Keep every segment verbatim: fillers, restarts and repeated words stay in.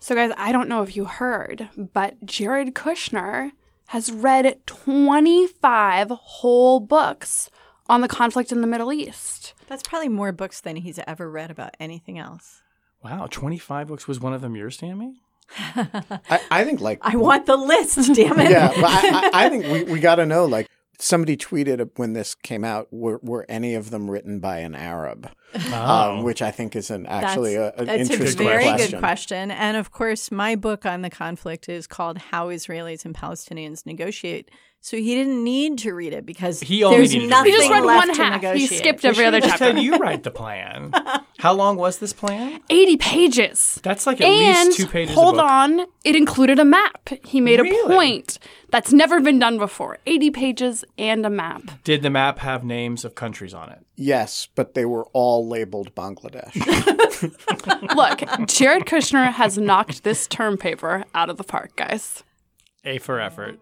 So, guys, I don't know if you heard, but Jared Kushner has read twenty-five whole books on the conflict in the Middle East. That's probably more books than he's ever read about anything else. Wow, twenty-five books. Was one of them yours, Tammy? I, I think like I want the list, damn it. yeah, but I, I, I think we, we got to know, like, somebody tweeted when this came out, were, were any of them written by an Arab? Oh. Um, which I think is an actually a, an That's interesting a very question. good question. And of course, my book on the conflict is called How Israelis and Palestinians Negotiate. So he didn't need to read it because He only there's needed to nothing read it. He just read left one to half. He negotiate. skipped every other Just chapter. had you write the plan. How long was this plan? eighty pages. That's like at And least two pages hold a book. on, it included a map. He made Really? a point that's never been done before. eighty pages and a map. Did the map have names of countries on it? Yes, but they were all labeled Bangladesh. Look, Jared Kushner has knocked this term paper out of the park, guys. A for effort.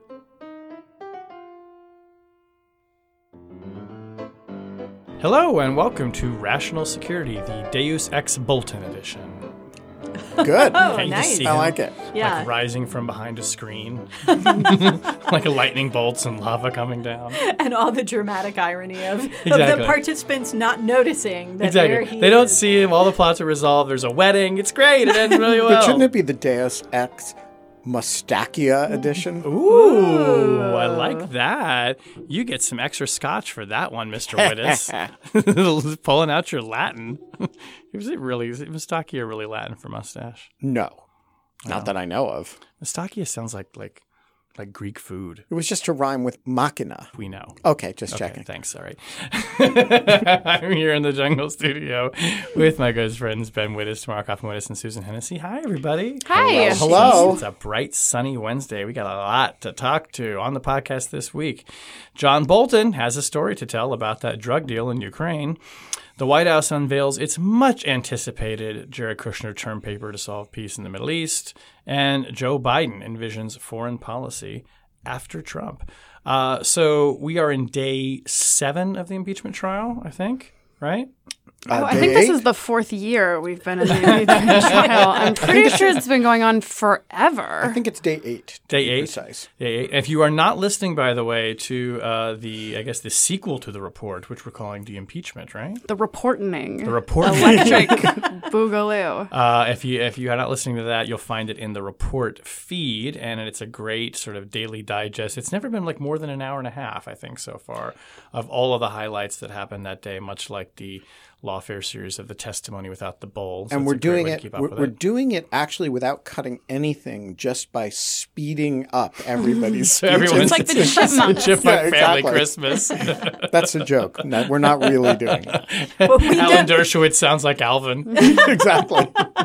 Hello and welcome to Rational Security, the Deus Ex Bolton edition. Good. Oh, Can't you nice. just see I him, like it. Yeah. like rising from behind a screen, like a lightning bolts and lava coming down. And all the dramatic irony of, of Exactly. the participants not noticing that Exactly. there he They don't is. see him. All the plots are resolved. There's a wedding. It's great. It ends really well. But shouldn't it be the Deus Ex Mustachia edition? Ooh, I like that. You get some extra scotch for that one, Mister Wittes. Pulling out your Latin. Was it really, is it Mustachia really Latin for mustache? No, not that I know of. Mustachia sounds like like like Greek food. It was just to rhyme with machina. We know. Okay, just Okay, checking. thanks. All right. I'm here in the Jungle Studio with my good friends Ben Wittes, Tamara Kaufman-Wittes, and Susan Hennessy. Hi, everybody. Hi. Hello. It's a bright, sunny Wednesday. We got a lot to talk to on the podcast this week. John Bolton has a story to tell about that drug deal in Ukraine. The White House unveils its much-anticipated Jared Kushner term paper to solve peace in the Middle East. And Joe Biden envisions foreign policy after Trump. Uh, so we are in day seven of the impeachment trial, I think, right? Uh, Oh, I day think this eight? is the fourth year we've been in the impeachment trial. I'm pretty sure it's been going on forever. I think it's day eight. Day to be eight. Precise. Day eight. If you are not listening, by the way, to uh, the, I guess, the sequel to the report, which we're calling the impeachment, right? The reporting. The report. Electric Boogaloo. Uh, if you if you are not listening to that, you'll find it in the report feed, and it's a great sort of daily digest. It's never been like more than an hour and a half, I think, so far, of all of the highlights that happened that day, much like the Lawfare series of the testimony without the bowl. So And it's we're a great doing way to it. keep up We're, with we're it. doing it actually without cutting anything, just by speeding up everybody's So speeches. everyone's It's like the Chipmunks. Chipmunk Yeah, Family exactly. Christmas. That's a joke. No, we're not really doing it. But we Alan don't- Dershowitz sounds like Alvin. Exactly.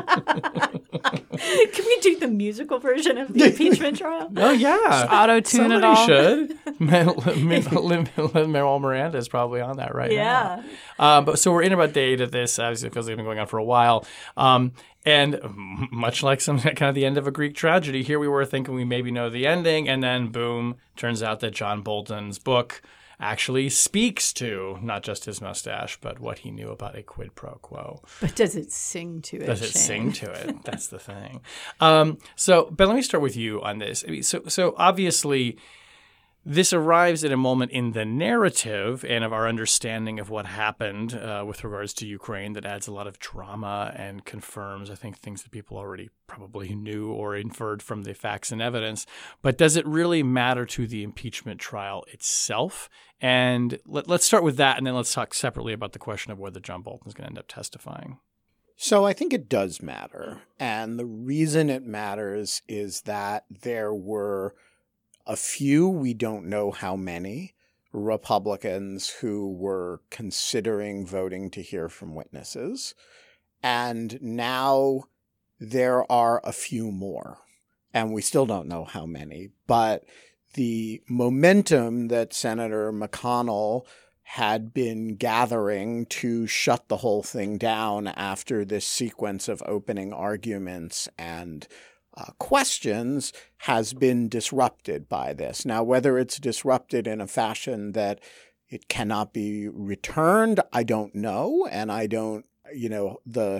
Can we do the musical version of the impeachment trial? Oh yeah, Auto-tune it Somebody all. should. Lin-Manuel Miranda is probably on that right now. Yeah. Um, but so we're in about day eight of this, obviously, because they've been going on for a while. Um, and m- much like some kind of the end of a Greek tragedy, here we were thinking we maybe know the ending, and then boom, turns out that John Bolton's book actually speaks to not just his mustache, but what he knew about a quid pro quo. But does it sing to it? Does it Shane? sing to it? That's the thing. Um, so, Ben, let me start with you on this. I mean, so, so obviously, this arrives at a moment in the narrative and of our understanding of what happened uh, with regards to Ukraine that adds a lot of drama and confirms, I think, things that people already probably knew or inferred from the facts and evidence. But does it really matter to the impeachment trial itself? And let, let's start with that, and then let's talk separately about the question of whether John Bolton is going to end up testifying. So I think it does matter. And the reason it matters is that there were a few, we don't know how many, Republicans who were considering voting to hear from witnesses. And now there are a few more. And we still don't know how many. But the momentum that Senator McConnell had been gathering to shut the whole thing down after this sequence of opening arguments and uh, questions has been disrupted by this. Now, whether it's disrupted in a fashion that it cannot be returned, I don't know. And I don't, you know, the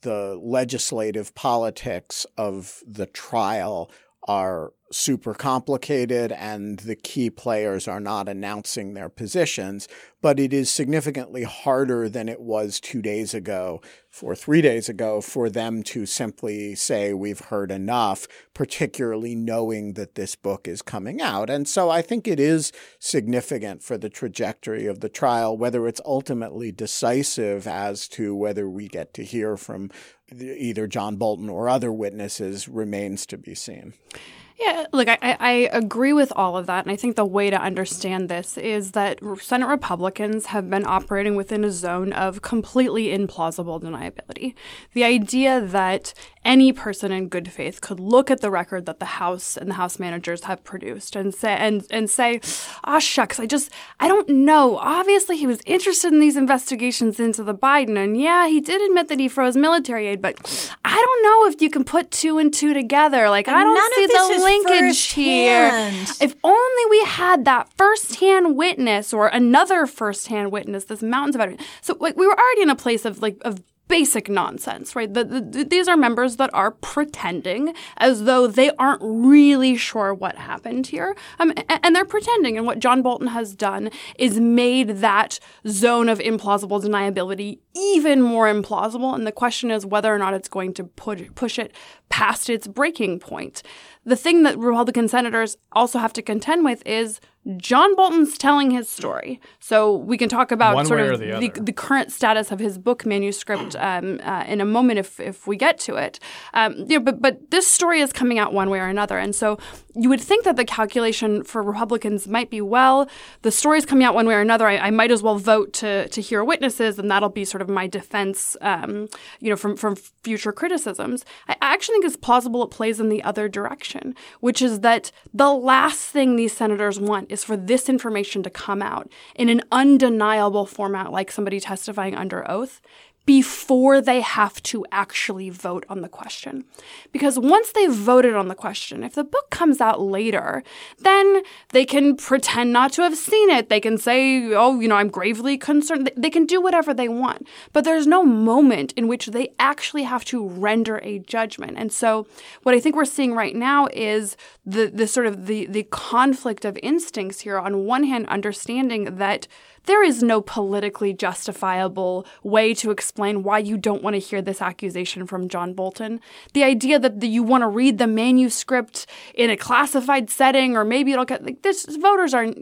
the legislative politics of the trial are super complicated and the key players are not announcing their positions, but it is significantly harder than it was two days ago or three days ago for them to simply say we've heard enough, particularly knowing that this book is coming out. And so I think it is significant for the trajectory of the trial, whether it's ultimately decisive as to whether we get to hear from either John Bolton or other witnesses remains to be seen. Yeah, look, I, I agree with all of that. And I think the way to understand this is that Senate Republicans have been operating within a zone of completely implausible deniability. The idea that any person in good faith could look at the record that the House and the House managers have produced and say, and, and say, ah, shucks, I just, I don't know. Obviously, he was interested in these investigations into the Biden. And yeah, he did admit that he froze military aid, but I don't know if you can put two and two together. Like, and I don't none see of this the is linkage here. If only we had that firsthand witness or another firsthand witness, this mountains of evidence. So like we were already in a place of like of basic nonsense, right? The, the, these are members that are pretending as though they aren't really sure what happened here. Um, and, and they're pretending. And what John Bolton has done is made that zone of implausible deniability even more implausible. And the question is whether or not it's going to push, push it past its breaking point. The thing that Republican senators also have to contend with is John Bolton's telling his story. So we can talk about One sort way of or the the, other. the current status of his book manuscript um, uh, in a moment if if we get to it. Um, you know, but but this story is coming out one way or another. And so you would think that the calculation for Republicans might be, well, the story's coming out one way or another. I, I might as well vote to to hear witnesses, and that'll be sort of my defense, um, you know, from, from future criticisms. I actually think it's plausible it plays in the other direction, which is that the last thing these senators want is for this information to come out in an undeniable format like somebody testifying under oath before they have to actually vote on the question. Because once they've voted on the question, if the book comes out later, then they can pretend not to have seen it. They can say, oh, you know, I'm gravely concerned. They can do whatever they want. But there's no moment in which they actually have to render a judgment. And so what I think we're seeing right now is the, the sort of the, the conflict of instincts here. On one hand, understanding that there is no politically justifiable way to explain why you don't want to hear this accusation from John Bolton. The idea that the, you want to read the manuscript in a classified setting, or maybe it'll get like this. Voters are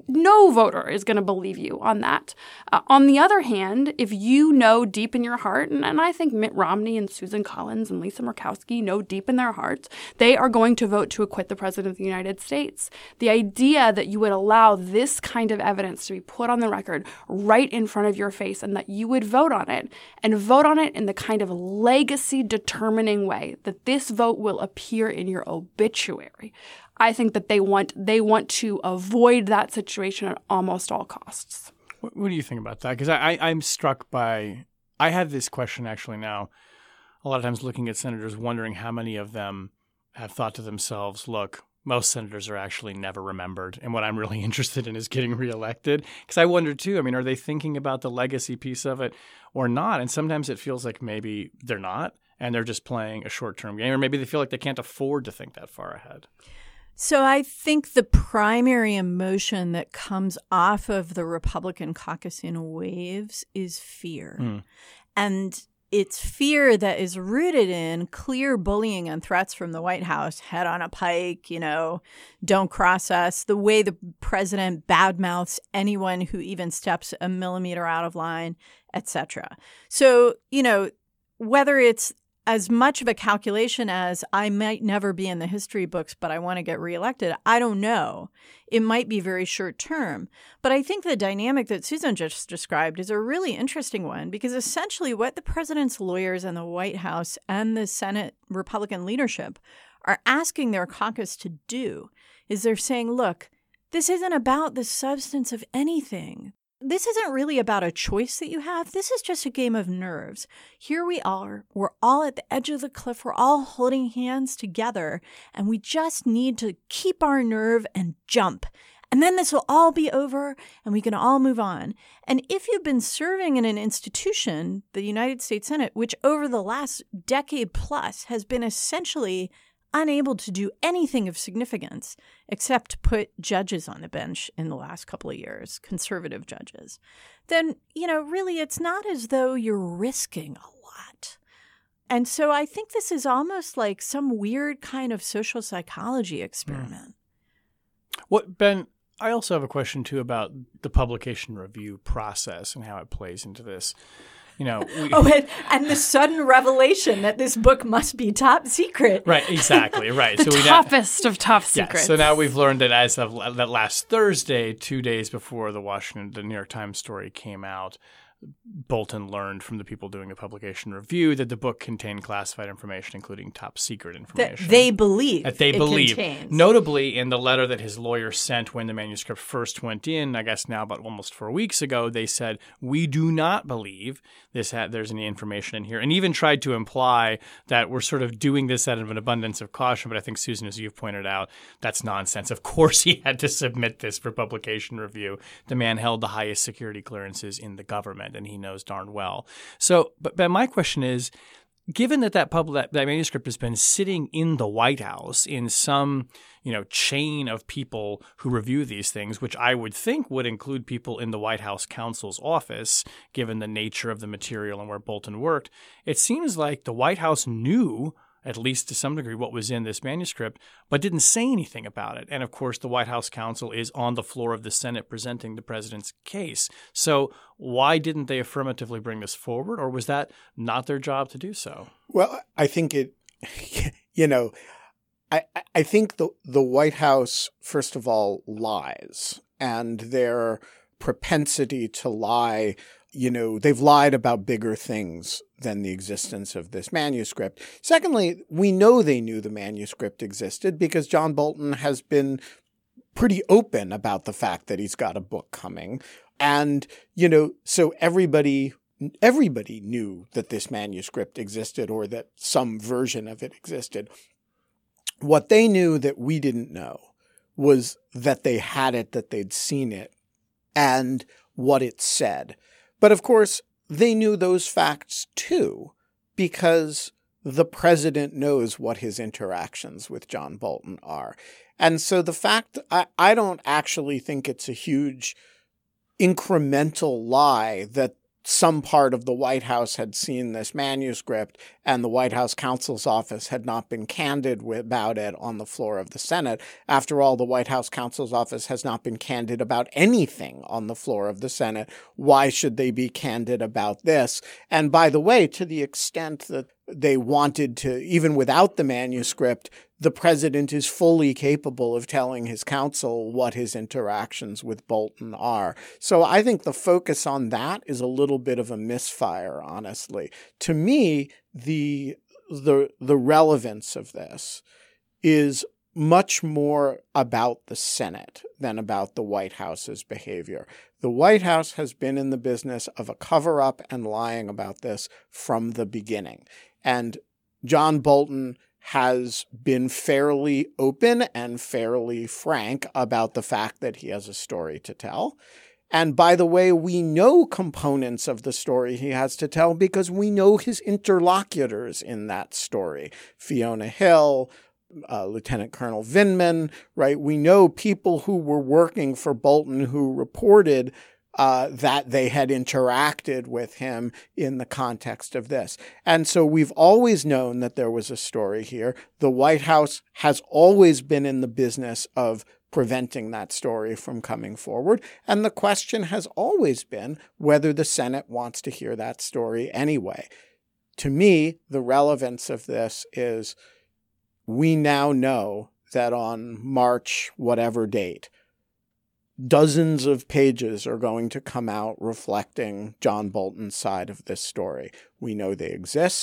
no voter is going to believe you on that. Uh, on the other hand, if you know deep in your heart, and, and I think Mitt Romney and Susan Collins and Lisa Murkowski know deep in their hearts, they are going to vote to acquit the president of the United States. The idea that you would allow this kind of evidence to be put on the record right in front of your face and that you would vote on it and vote on it in the kind of legacy determining way that this vote will appear in your obituary. I think that they want they want to avoid that situation at almost all costs. What, what do you think about that? Because I, I, I'm struck by – I have this question actually now a lot of times looking at senators, wondering how many of them have thought to themselves, look, most senators are actually never remembered. And what I'm really interested in is getting reelected. Because I wonder, too, I mean, are they thinking about the legacy piece of it or not? And sometimes it feels like maybe they're not, and they're just playing a short-term game. Or maybe they feel like they can't afford to think that far ahead. So I think the primary emotion that comes off of the Republican caucus in waves is fear. Mm. And it's fear that is rooted in clear bullying and threats from the White House, head on a pike, you know, don't cross us, the way the president badmouths anyone who even steps a millimeter out of line, et cetera. So, you know, whether it's as much of a calculation as I might never be in the history books, but I want to get reelected, I don't know. It might be very short term. But I think the dynamic that Susan just described is a really interesting one, because essentially what the president's lawyers and the White House and the Senate Republican leadership are asking their caucus to do is they're saying, look, this isn't about the substance of anything. This isn't really about a choice that you have. This is just a game of nerves. Here we are. We're all at the edge of the cliff. We're all holding hands together, and we just need to keep our nerve and jump. And then this will all be over and we can all move on. And if you've been serving in an institution, the United States Senate, which over the last decade plus has been essentially unable to do anything of significance except put judges on the bench in the last couple of years, conservative judges, then, you know, really it's not as though you're risking a lot. And so I think this is almost like some weird kind of social psychology experiment. Mm. What, Ben, I also have a question, too, about the publication review process and how it plays into this. You know, we, oh, and, and the sudden revelation that this book must be top secret. Right, exactly, right. the so we toughest now, of top secrets. Yeah, so now we've learned that as of that last Thursday, two days before the Washington, the New York Times story came out, Bolton learned from the people doing the publication review that the book contained classified information, including top secret information. That they believe That they it believe. Contains. Notably, in the letter that his lawyer sent when the manuscript first went in, I guess now about almost four weeks ago, they said, we do not believe this ha- there's any information in here, and even tried to imply that we're sort of doing this out of an abundance of caution. But I think, Susan, as you've pointed out, that's nonsense. Of course he had to submit this for publication review. The man held the highest security clearances in the government, and he knows darn well. So, but, but my question is, given that that, pub, that that manuscript has been sitting in the White House in some, you know, chain of people who review these things, which I would think would include people in the White House counsel's office, given the nature of the material and where Bolton worked, it seems like the White House knew, at least to some degree, what was in this manuscript, but didn't say anything about it. And of course, the White House counsel is on the floor of the Senate presenting the president's case. So why didn't they affirmatively bring this forward, or was that not their job to do so? Well, I think it, you know, I, I think the, the White House, first of all, lies, and their propensity to lie, you know, they've lied about bigger things than the existence of this manuscript. Secondly, we know they knew the manuscript existed because John Bolton has been pretty open about the fact that he's got a book coming. And, you know, so everybody everybody knew that this manuscript existed or that some version of it existed. What they knew that we didn't know was that they had it, that they'd seen it, and what it said. But of course, they knew those facts too, because the president knows what his interactions with John Bolton are. And so the fact, I, I don't actually think it's a huge incremental lie that some part of the White House had seen this manuscript and the White House counsel's office had not been candid with, about it on the floor of the Senate. After all, the White House counsel's office has not been candid about anything on the floor of the Senate. Why should they be candid about this? And by the way, to the extent that they wanted to, even without the manuscript, the president is fully capable of telling his counsel what his interactions with Bolton are. So I think the focus on that is a little bit of a misfire, honestly. To me, the the the relevance of this is much more about the Senate than about the White House's behavior. The White House has been in the business of a cover-up and lying about this from the beginning. And John Bolton has been fairly open and fairly frank about the fact that he has a story to tell. And by the way, we know components of the story he has to tell because we know his interlocutors in that story. Fiona Hill, uh, Lieutenant Colonel Vindman, right? We know people who were working for Bolton who reported Uh, that they had interacted with him in the context of this. And so we've always known that there was a story here. The White House has always been in the business of preventing that story from coming forward. And the question has always been whether the Senate wants to hear that story anyway. To me, the relevance of this is we now know that on March whatever date, dozens of pages are going to come out reflecting John Bolton's side of this story. We know they exist.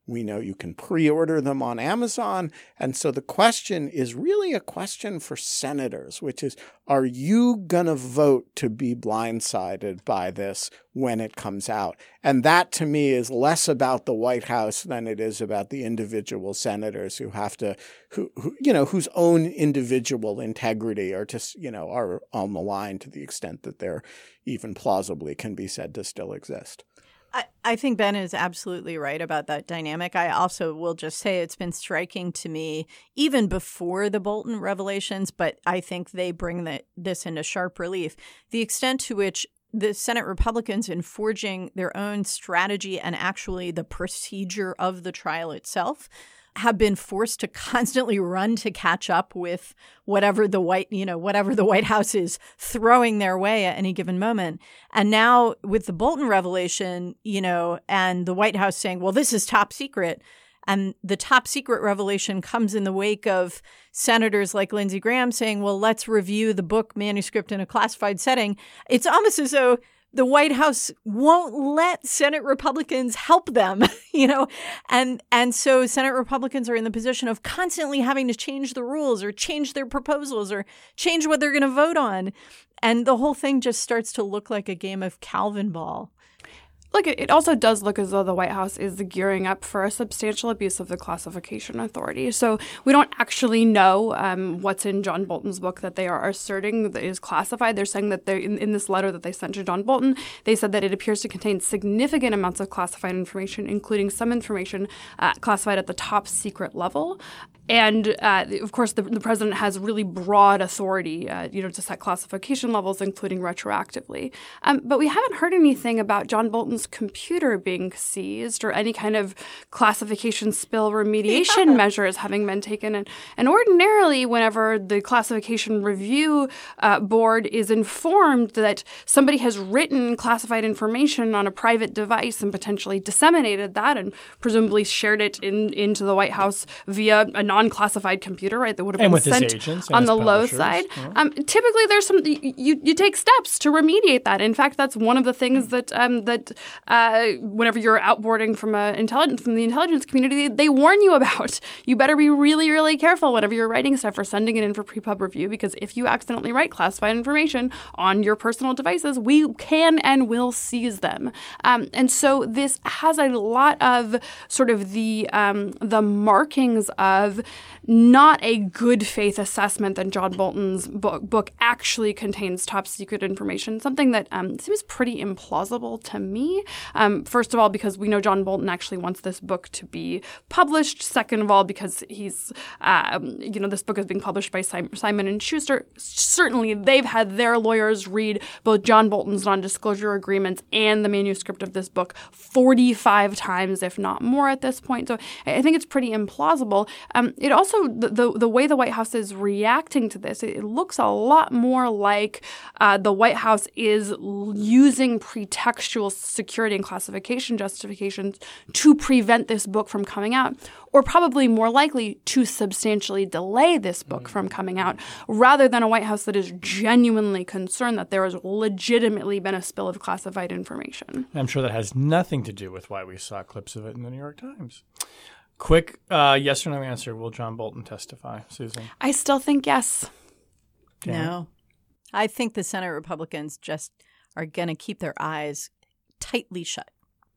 We know you can pre-order them on Amazon. And so the question is really a question for senators, which is, are you going to vote to be blindsided by this when it comes out? And that, to me, is less about the White House than it is about the individual senators who have to, who, who you know, whose own individual integrity are just, you know, are on the line to the extent that they're even plausibly can be said to still exist. I, I think Ben is absolutely right about that dynamic. I also will just say it's been striking to me even before the Bolton revelations, but I think they bring the, this into sharp relief, the extent to which the Senate Republicans, in forging their own strategy and actually the procedure of the trial itself, have been forced to constantly run to catch up with whatever the White, you know, whatever the White House is throwing their way at any given moment. And now with the Bolton revelation, you know, and the White House saying, well, this is top secret. And the top secret revelation comes in the wake of senators like Lindsey Graham saying, well, let's review the book manuscript in a classified setting. It's almost as though the White House won't let Senate Republicans help them, you know, and and so Senate Republicans are in the position of constantly having to change the rules or change their proposals or change what they're going to vote on. And the whole thing just starts to look like a game of Calvin ball. Look, it also does look as though the White House is gearing up for a substantial abuse of the classification authority. So we don't actually know um, what's in John Bolton's book that they are asserting that is classified. They're saying that they're in, in this letter that they sent to John Bolton, they said that it appears to contain significant amounts of classified information, including some information uh, classified at the top secret level. And, uh, of course, the, the president has really broad authority, uh, you know, to set classification levels, including retroactively. Um, but we haven't heard anything about John Bolton's computer being seized or any kind of classification spill remediation yeah. measures having been taken. And, and ordinarily, whenever the classification review uh, board is informed that somebody has written classified information on a private device and potentially disseminated that and presumably shared it in, into the White House via a non unclassified computer, right, that would have and been with sent his agents on his the low publishers. side. Yeah. Um, typically, there's some you you take steps to remediate that. In fact, that's one of the things that um, that uh, whenever you're outboarding from a intelligence from the intelligence community, they warn you about. You better be really really careful whenever you're writing stuff or sending it in for pre-pub review, because if you accidentally write classified information on your personal devices, we can and will seize them. Um, and so this has a lot of sort of the um, the markings of not a good faith assessment that John Bolton's book, book actually contains top secret information, something that um, seems pretty implausible to me. Um, first of all, because we know John Bolton actually wants this book to be published. Second of all, because he's, um, you know, this book is being published by Simon and Schuster. Certainly, they've had their lawyers read both John Bolton's non-disclosure agreements and the manuscript of this book forty-five times, if not more, at this point. So I think it's pretty implausible. Um, it also The, the the way the White House is reacting to this, it, it looks a lot more like uh, the White House is l- using pretextual security and classification justifications to prevent this book from coming out, or probably more likely to substantially delay this book mm-hmm. from coming out, rather than a White House that is genuinely concerned that there has legitimately been a spill of classified information. I'm sure that has nothing to do with why we saw clips of it in the New York Times. Quick uh, yes or no answer. Will John Bolton testify, Susan? I still think yes. Janet? No. I think the Senate Republicans just are going to keep their eyes tightly shut.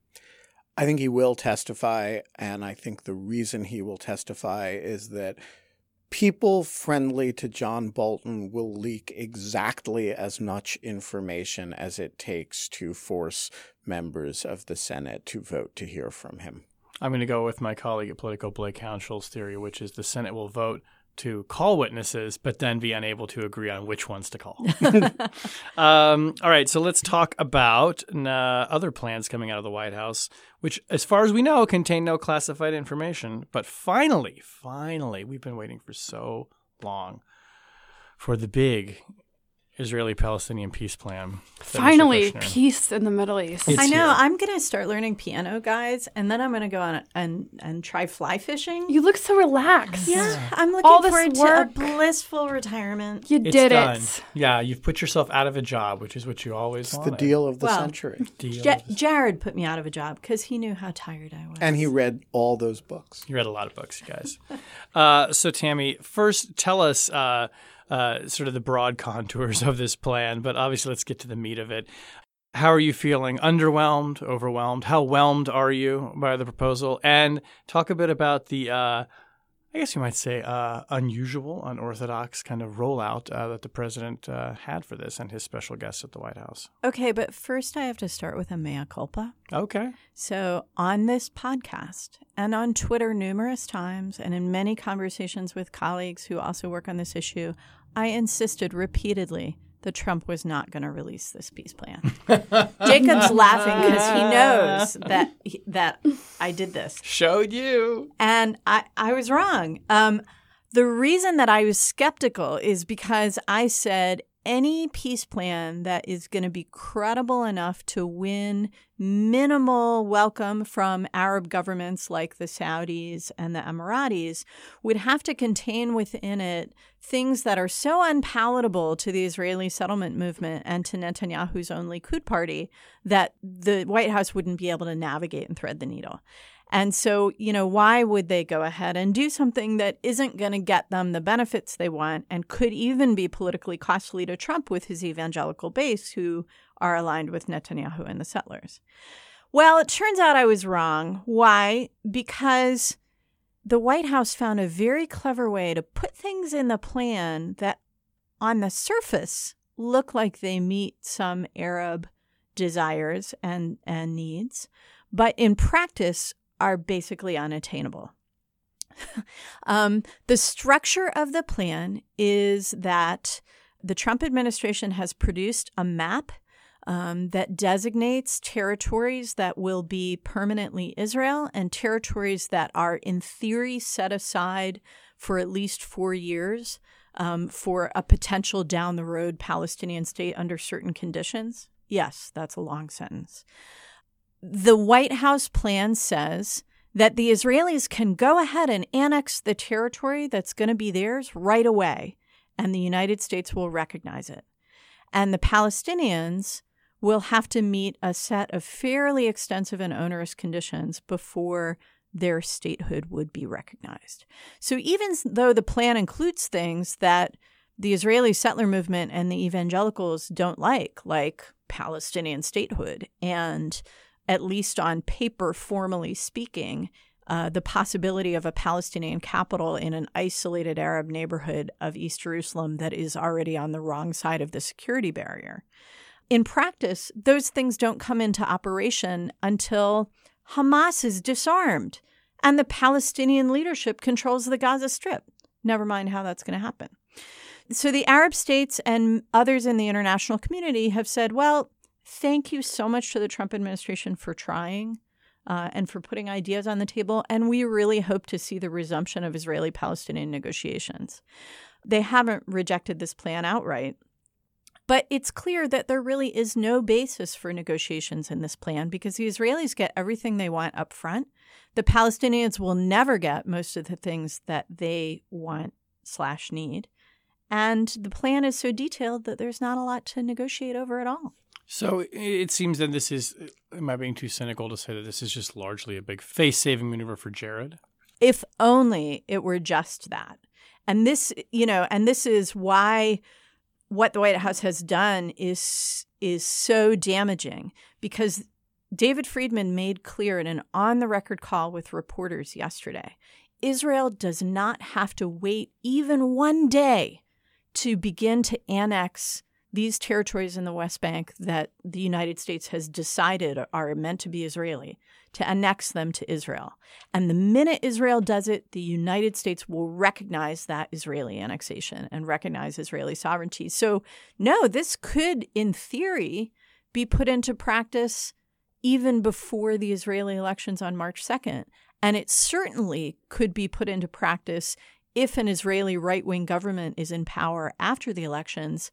I think he will testify, and I think the reason he will testify is that people friendly to John Bolton will leak exactly as much information as it takes to force members of the Senate to vote to hear from him. I'm going to go with my colleague at Politico, Blake Hounshall's theory, which is the Senate will vote to call witnesses, but then be unable to agree on which ones to call. um, all right, so let's talk about uh, other plans coming out of the White House, which, as far as we know, contain no classified information. But finally, finally, we've been waiting for so long for the big Israeli-Palestinian peace plan. Finally, peace in the Middle East. It's I know. here. I'm going to start learning piano, guys, and then I'm going to go on and and try fly fishing. You look so relaxed. Yeah, I'm looking All this forward work. to a blissful retirement. You It's did done. it. Yeah, you've put yourself out of a job, which is what you always It's the wanted. deal of the Well, century. Deal. Ja- Jared put me out of a job because he knew how tired I was. And he read all those books. You read a lot of books, you guys. uh, so, Tammy, first tell us uh, uh, sort of the broad contours of this plan, but obviously let's get to the meat of it. How are you feeling? Underwhelmed? Overwhelmed? How whelmed are you by the proposal? And talk a bit about the, uh, I guess you might say, uh, unusual, unorthodox kind of rollout uh, that the president uh, had for this and his special guests at the White House. Okay, but first I have to start with a mea culpa. Okay. So on this podcast and on Twitter numerous times and in many conversations with colleagues who also work on this issue, I insisted repeatedly that Trump was not going to release this peace plan. Jacob's laughing because he knows that he, that I did this. Showed you. And I, I was wrong. Um, the reason that I was skeptical is because I said any peace plan that is going to be credible enough to win minimal welcome from Arab governments like the Saudis and the Emiratis would have to contain within it things that are so unpalatable to the Israeli settlement movement and to Netanyahu's own Likud party that the White House wouldn't be able to navigate and thread the needle. And so, you know, why would they go ahead and do something that isn't going to get them the benefits they want and could even be politically costly to Trump with his evangelical base who are aligned with Netanyahu and the settlers? Well, it turns out I was wrong. Why? Because the White House found a very clever way to put things in the plan that on the surface look like they meet some Arab desires and, and needs, but in practice are basically unattainable. um, the structure of the plan is that the Trump administration has produced a map um, that designates territories that will be permanently Israel and territories that are in theory set aside for at least four years um, for a potential down the road Palestinian state under certain conditions. Yes, that's a long sentence. The White House plan says that the Israelis can go ahead and annex the territory that's going to be theirs right away, and the United States will recognize it. And the Palestinians will have to meet a set of fairly extensive and onerous conditions before their statehood would be recognized. So even though the plan includes things that the Israeli settler movement and the evangelicals don't like, like Palestinian statehood and at least on paper, formally speaking, uh, the possibility of a Palestinian capital in an isolated Arab neighborhood of East Jerusalem that is already on the wrong side of the security barrier. In practice, those things don't come into operation until Hamas is disarmed and the Palestinian leadership controls the Gaza Strip. Never mind how that's going to happen. So the Arab states and others in the international community have said, well, thank you so much to the Trump administration for trying uh, and for putting ideas on the table. And we really hope to see the resumption of Israeli-Palestinian negotiations. They haven't rejected this plan outright. But it's clear that there really is no basis for negotiations in this plan because the Israelis get everything they want up front. The Palestinians will never get most of the things that they want slash need. And the plan is so detailed that there's not a lot to negotiate over at all. So it seems that this is, am I being too cynical to say that this is just largely a big face-saving maneuver for Jared? If only it were just that. And this, you know, and this is why what the White House has done is is so damaging, because David Friedman made clear in an on-the-record call with reporters yesterday, Israel does not have to wait even one day to begin to annex these territories in the West Bank that the United States has decided are meant to be Israeli, to annex them to Israel. And the minute Israel does it, the United States will recognize that Israeli annexation and recognize Israeli sovereignty. So, no, this could, in theory, be put into practice even before the Israeli elections on March second. And it certainly could be put into practice if an Israeli right-wing government is in power after the elections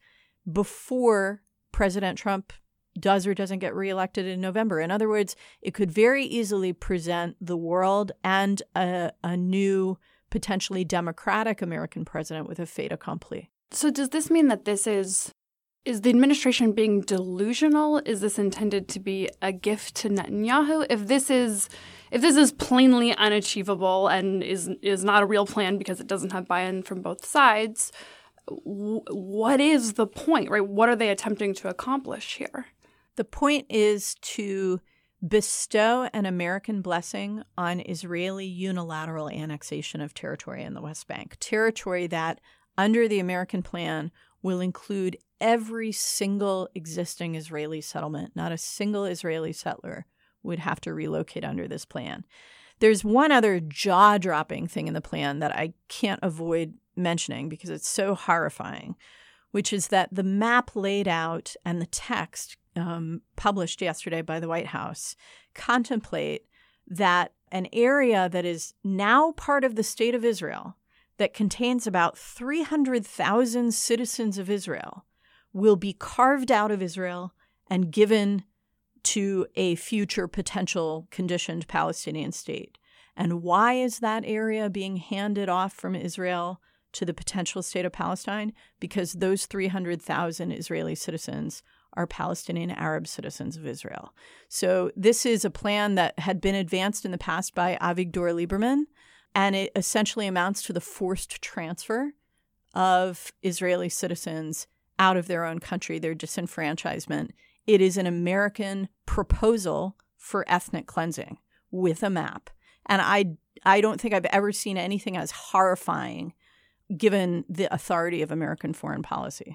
before President Trump does or doesn't get reelected in November. In other words, it could very easily present the world and a, a new, potentially democratic American president with a fait accompli. So does this mean that this is, is the administration being delusional? Is this intended to be a gift to Netanyahu? If this is, if this is plainly unachievable and is is not a real plan because it doesn't have buy-in from both sides, w- what is the point, right? What are they attempting to accomplish here? The point is to bestow an American blessing on Israeli unilateral annexation of territory in the West Bank, territory that, under the American plan, will include every single existing Israeli settlement. Not a single Israeli settler would have to relocate under this plan. There's one other jaw-dropping thing in the plan that I can't avoid mentioning because it's so horrifying, which is that the map laid out and the text um, published yesterday by the White House contemplate that an area that is now part of the state of Israel, that contains about three hundred thousand citizens of Israel, will be carved out of Israel and given to a future potential conditioned Palestinian state. And why is that area being handed off from Israel to the potential state of Palestine? Because those three hundred thousand Israeli citizens are Palestinian Arab citizens of Israel. So this is a plan that had been advanced in the past by Avigdor Lieberman, and it essentially amounts to the forced transfer of Israeli citizens out of their own country, their disenfranchisement. It is an American proposal for ethnic cleansing with a map. And I, I don't think I've ever seen anything as horrifying given the authority of American foreign policy.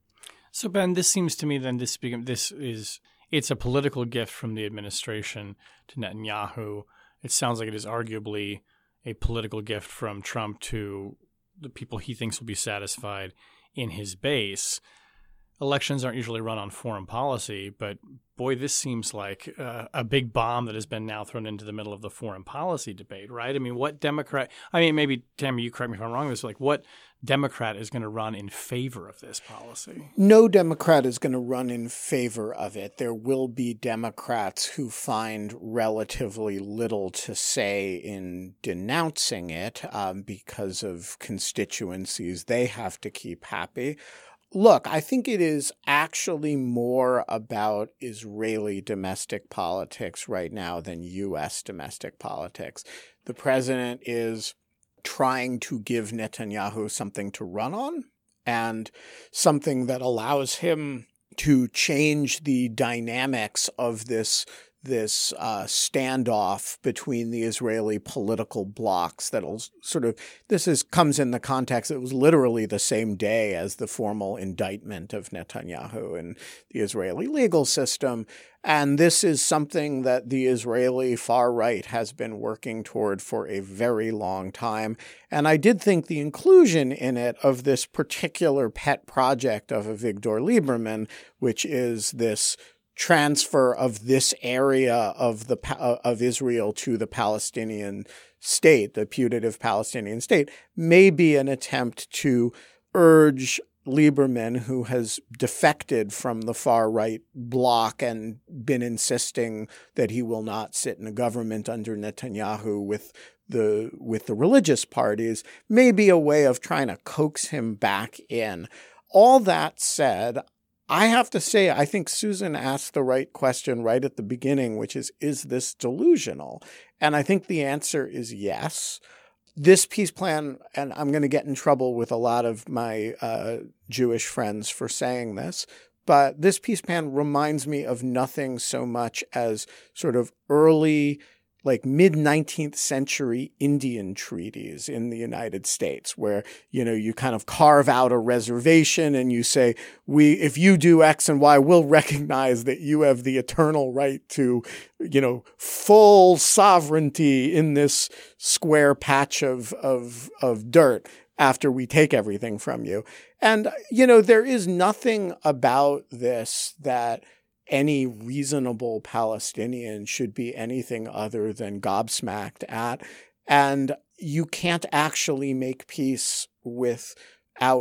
So, Ben, this seems to me then this this is it's a political gift from the administration to Netanyahu. It sounds like it is arguably a political gift from Trump to the people he thinks will be satisfied in his base. Elections aren't usually run on foreign policy, but boy, this seems like uh, a big bomb that has been now thrown into the middle of the foreign policy debate, right? I mean, what Democrat – I mean, maybe, Tammy, you correct me if I'm wrong. This like what Democrat is going to run in favor of this policy? No Democrat is going to run in favor of it. There will be Democrats who find relatively little to say in denouncing it um, because of constituencies they have to keep happy. Look, I think it is actually more about Israeli domestic politics right now than U S domestic politics. The president is trying to give Netanyahu something to run on and something that allows him to change the dynamics of this this uh, standoff between the Israeli political blocs that'll sort of – this is comes in the context – it was literally the same day as the formal indictment of Netanyahu in the Israeli legal system. And this is something that the Israeli far right has been working toward for a very long time. And I did think the inclusion in it of this particular pet project of Avigdor Lieberman, which is this – transfer of this area of the of Israel to the Palestinian state, the putative Palestinian state, may be an attempt to urge Lieberman, who has defected from the far-right bloc and been insisting that he will not sit in a government under Netanyahu with the with the religious parties, may be a way of trying to coax him back in. All that said, I have to say, I think Susan asked the right question right at the beginning, which is, is this delusional? And I think the answer is yes. This peace plan, and I'm going to get in trouble with a lot of my uh, Jewish friends for saying this, but this peace plan reminds me of nothing so much as sort of early, like mid-nineteenth century Indian treaties in the United States, where, you know, you kind of carve out a reservation and you say, we, if you do X and Y, we'll recognize that you have the eternal right to, you know, full sovereignty in this square patch of, of, of dirt after we take everything from you. And, you know, there is nothing about this that any reasonable Palestinian should be anything other than gobsmacked at. And you can't actually make peace without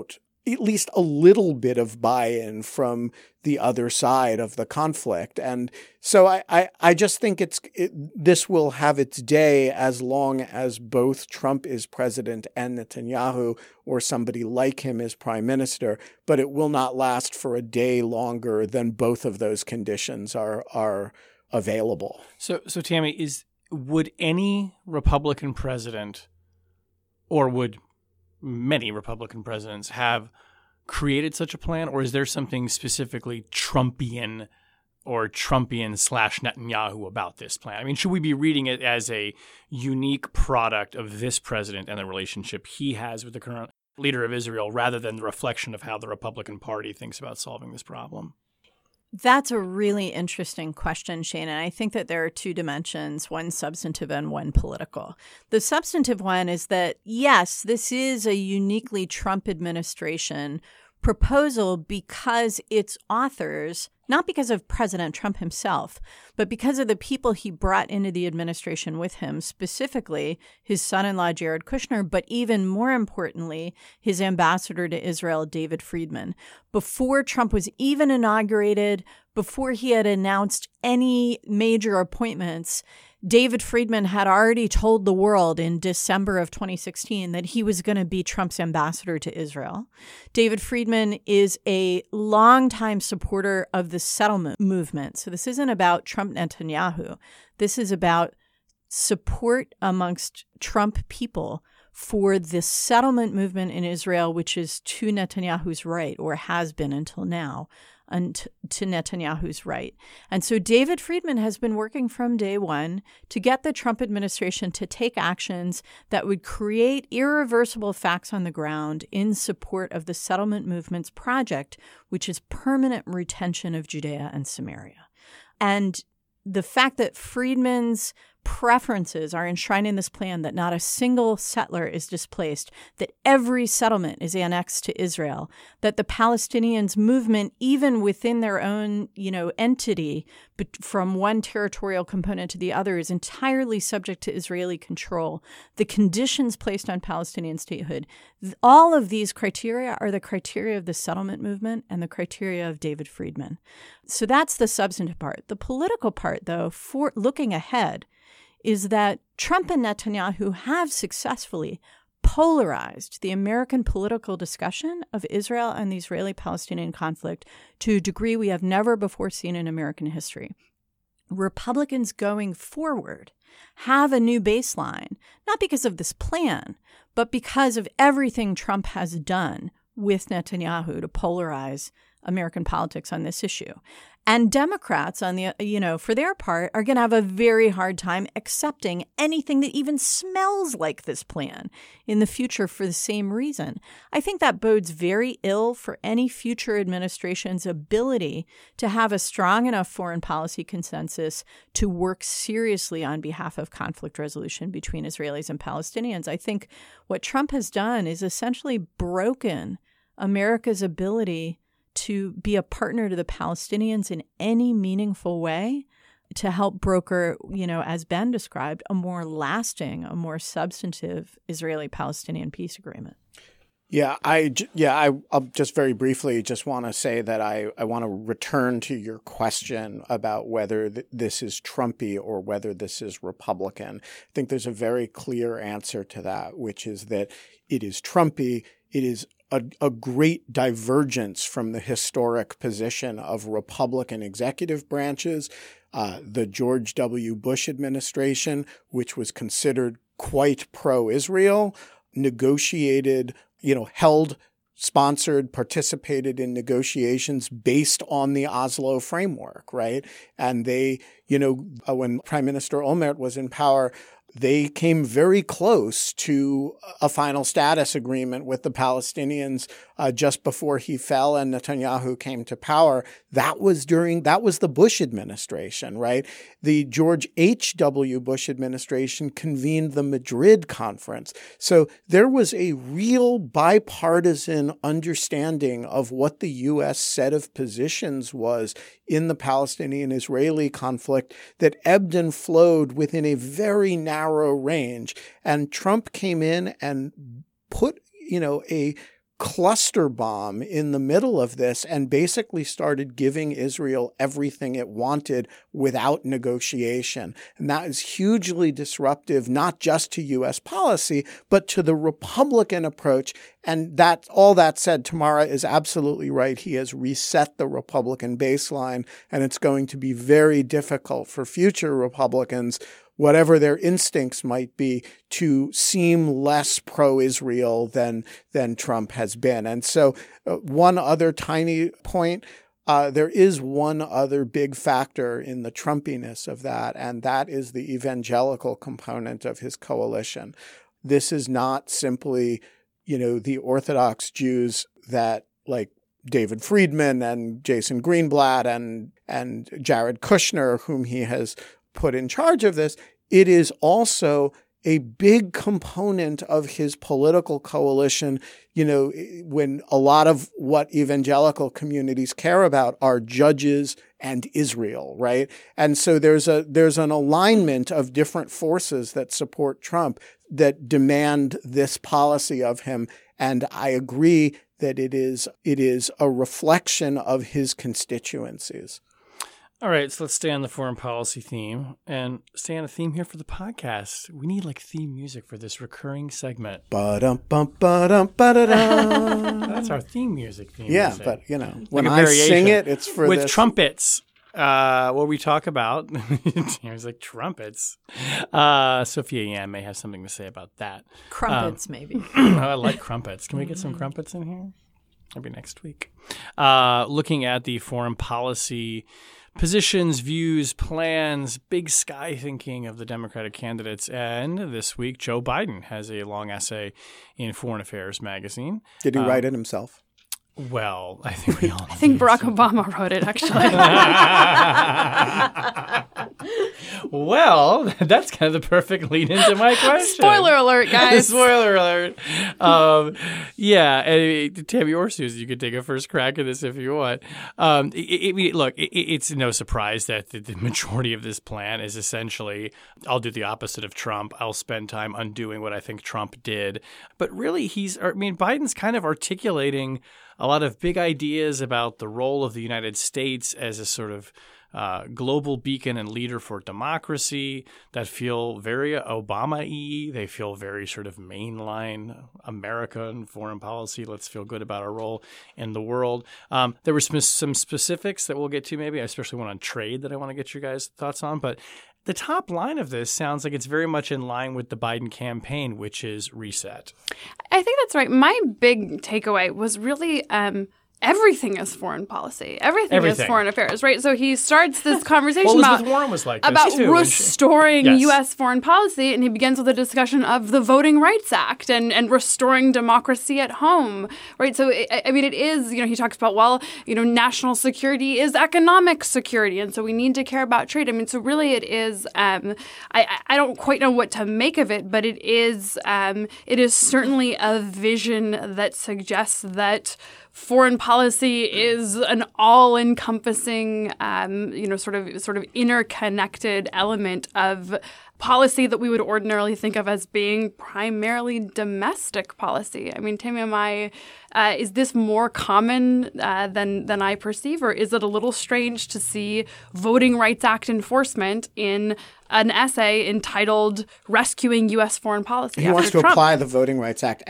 at least a little bit of buy-in from the other side of the conflict. And so I, I, I just think it's it, this will have its day as long as both Trump is president and Netanyahu or somebody like him is prime minister, but it will not last for a day longer than both of those conditions are are available. So, so Tammy, is would any Republican president, or would many Republican presidents have created such a plan, or is there something specifically Trumpian or Trumpian slash Netanyahu about this plan? I mean, should we be reading it as a unique product of this president and the relationship he has with the current leader of Israel rather than the reflection of how the Republican Party thinks about solving this problem? That's a really interesting question, Shane. And I think that there are two dimensions, one substantive and one political. The substantive one is that, yes, this is a uniquely Trump administration proposal because its authors, not because of President Trump himself, but because of the people he brought into the administration with him, specifically his son-in-law, Jared Kushner, but even more importantly, his ambassador to Israel, David Friedman. Before Trump was even inaugurated, before he had announced any major appointments, David Friedman had already told the world in December of twenty sixteen that he was going to be Trump's ambassador to Israel. David Friedman is a longtime supporter of the settlement movement. So this isn't about Trump Netanyahu. This is about support amongst Trump people for the settlement movement in Israel, which is to Netanyahu's right, or has been until now, and to Netanyahu's right. And so David Friedman has been working from day one to get the Trump administration to take actions that would create irreversible facts on the ground in support of the settlement movement's project, which is permanent retention of Judea and Samaria. And the fact that Friedman's preferences are enshrined in this plan, that not a single settler is displaced, that every settlement is annexed to Israel, that the Palestinians' movement, even within their own, you know, entity, but from one territorial component to the other, is entirely subject to Israeli control, the conditions placed on Palestinian statehood, all of these criteria are the criteria of the settlement movement and the criteria of David Friedman. So that's the substantive part. The political part, though, for looking ahead, is that Trump and Netanyahu have successfully polarized the American political discussion of Israel and the Israeli-Palestinian conflict to a degree we have never before seen in American history. Republicans going forward have a new baseline, not because of this plan, but because of everything Trump has done with Netanyahu to polarize American politics on this issue. And Democrats, on the you know, for their part, are going to have a very hard time accepting anything that even smells like this plan in the future for the same reason. I think that bodes very ill for any future administration's ability to have a strong enough foreign policy consensus to work seriously on behalf of conflict resolution between Israelis and Palestinians. I think what Trump has done is essentially broken America's ability to be a partner to the Palestinians in any meaningful way to help broker, you know, as Ben described, a more lasting, a more substantive Israeli-Palestinian peace agreement. Yeah, I yeah, I I'll just very briefly just want to say that I, I want to return to your question about whether th- this is Trumpy or whether this is Republican. I think there's a very clear answer to that, which is that it is Trumpy. It is a, a great divergence from the historic position of Republican executive branches. Uh, the George W. Bush administration, which was considered quite pro-Israel, negotiated, you know, held, sponsored, participated in negotiations based on the Oslo framework, right? And they, you know, when Prime Minister Olmert was in power, they came very close to a final status agreement with the Palestinians uh, just before he fell and Netanyahu came to power. That was during, that was the Bush administration, right? The George H W. Bush administration convened the Madrid conference. So there was a real bipartisan understanding of what the U S set of positions was in the Palestinian-Israeli conflict that ebbed and flowed within a very narrow range. And Trump came in and put, you know, a cluster bomb in the middle of this and basically started giving Israel everything it wanted without negotiation. And that is hugely disruptive, not just to U S policy, but to the Republican approach. And that, all that said, Tamara is absolutely right. He has reset the Republican baseline, and it's going to be very difficult for future Republicans, whatever their instincts might be, to seem less pro-Israel than than Trump has been. And so uh, one other tiny point, uh, there is one other big factor in the Trumpiness of that, and that is the evangelical component of his coalition. This is not simply, you know, the Orthodox Jews that, like David Friedman and Jason Greenblatt and and Jared Kushner, whom he has put in charge of this. It is also a big component of his political coalition. You know, when a lot of what evangelical communities care about are judges and Israel, right? And so there's a there's an alignment of different forces that support Trump that demand this policy of him. And I agree that it is it is a reflection of his constituencies. All right, so let's stay on the foreign policy theme and stay on a theme here for the podcast. We need like theme music for this recurring segment. Ba-dum, bum, ba-dum, ba-da-dum. That's our theme music. Theme yeah, music. But you know, Like when a I variation. sing it, it's for with this. trumpets. Uh, what we talk about. It was like trumpets. Uh, Sophia Yan may have something to say about that. Crumpets, um, maybe. Oh, I like crumpets. Can we get some crumpets in here? Maybe next week. Uh, looking at the foreign policy positions, views, plans, big sky thinking of the Democratic candidates. And this week, Joe Biden has a long essay in Foreign Affairs magazine. Did he um, write it himself? Well, I think we all I think Barack Obama wrote it, actually. Well, that's kind of the perfect lead into my question. Spoiler alert, guys. Spoiler alert. Um, yeah, and Tammy or Susan, you could take a first crack at this if you want. Um, it, it, look, it, it's no surprise that the, the majority of this plan is essentially, I'll do the opposite of Trump. I'll spend time undoing what I think Trump did. But really, he's, I mean, Biden's kind of articulating a lot of big ideas about the role of the United States as a sort of uh, global beacon and leader for democracy that feel very Obama-y. They feel very sort of mainline American foreign policy. Let's feel good about our role in the world. Um, there were some, some specifics that we'll get to maybe, especially one on trade that I want to get your guys' thoughts on. But the top line of this sounds like it's very much in line with the Biden campaign, which is reset. I think that's right. My big takeaway was really um, everything is foreign policy. Everything, Everything. is foreign affairs, right? So he starts this conversation Well, Elizabeth about, Warren was like this about too, and she- restoring Yes. U S foreign policy, and he begins with a discussion of the Voting Rights Act and, and restoring democracy at home, right? So, I, I mean, it is, you know, he talks about, well, you know, national security is economic security, and so we need to care about trade. I mean, so really it is, um, I, I don't quite know what to make of it, but it is, um, it is certainly a vision that suggests that foreign policy is an all-encompassing, um, you know, sort of sort of interconnected element of policy that we would ordinarily think of as being primarily domestic policy. I mean, Tammy, am I, uh, is this more common uh, than than I perceive, or is it a little strange to see Voting Rights Act enforcement in an essay entitled "Rescuing U S Foreign Policy"? He after wants to Trump? apply the Voting Rights Act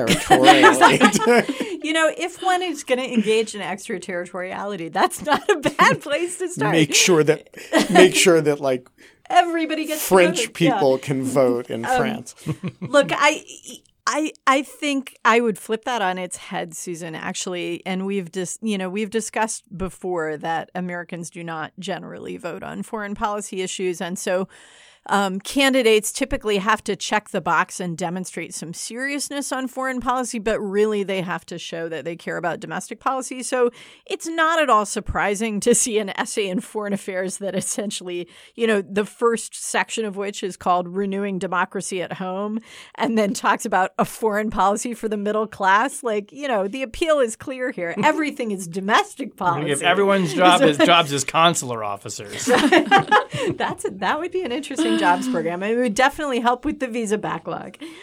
extraterritorially. You know, if one is going to engage in extraterritoriality, that's not a bad place to start. make sure that make sure that like Everybody gets to French vote. people Yeah. can vote in France. Look, I, I, I think I would flip that on its head, Susan. Actually, and we've just, you know, we've discussed before that Americans do not generally vote on foreign policy issues, and so. Um, candidates typically have to check the box and demonstrate some seriousness on foreign policy, but really they have to show that they care about domestic policy. So it's not at all surprising to see an essay in Foreign Affairs that essentially, you know, the first section of which is called Renewing Democracy at Home, and then talks about a foreign policy for the middle class. Like, you know, the appeal is clear here. Everything is domestic We're policy. gonna give everyone's job as jobs as consular officers. That's a, that would be an interesting jobs program. It would definitely help with the visa backlog.